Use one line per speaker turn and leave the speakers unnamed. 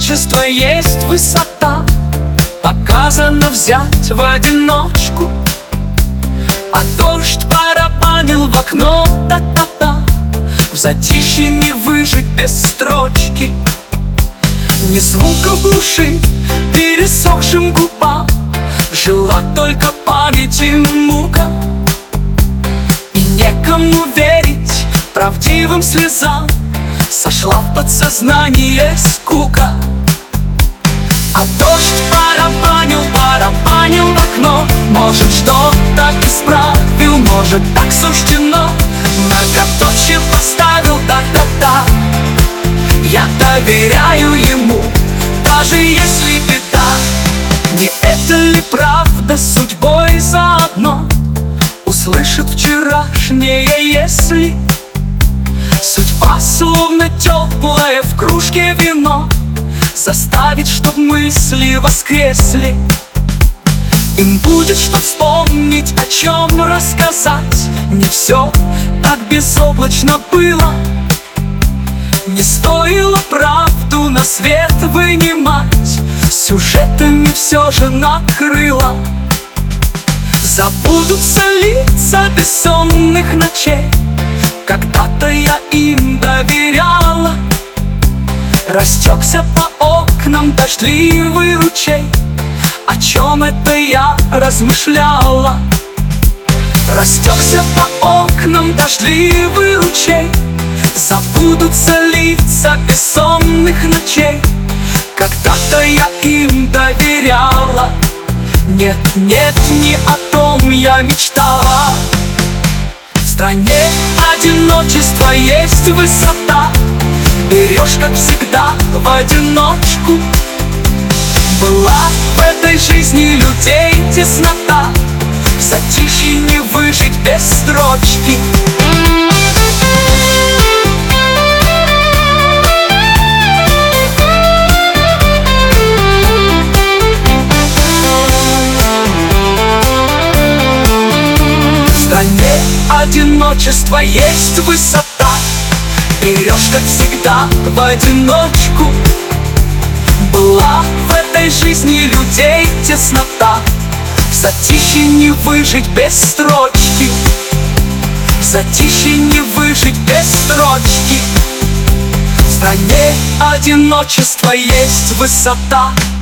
одиночества есть высота. Показано взять в одиночку, а дождь барабанил в окно. Та-та-та. В затишье не выжить без строчки, ни звука в уши пересохшим губам. Жила только память и мука, и некому верить правдивым слезам. Сошла в подсознание скука. А дождь барабанил, барабанил в окно. Может, что-то исправил, может, так суждено. Многоточие поставил, да-да-да. Я доверяю ему, даже если беда. Не это ли правда с судьбой заодно? Услышит вчерашнее «если». Судьба словно теплое в кружке вино заставит, чтоб мысли воскресли. Им будет что вспомнить, о чем рассказать. Не все так безоблачно было. Не стоило правду на свет вынимать, сюжетами все же накрыло. Забудутся лица бессонных ночей. Когда-то я им доверяла. Растекся по окнам дождливый ручей. О чем это я размышляла? Растекся по окнам дождливый ручей. Забудутся лица бессонных ночей. Когда-то я им доверяла. Нет, нет, не о том я мечтала. В стране одиночества есть высота. Берешь, как всегда, в одиночку. Была в этой жизни людей теснота. В затишье не выжить без строчки. В стране одиночества есть высота. Берешь, как всегда, в одиночку. Была в этой жизни людей теснота. В затишье не выжить без строчки. В затишье не выжить без строчки. В стране одиночества есть высота.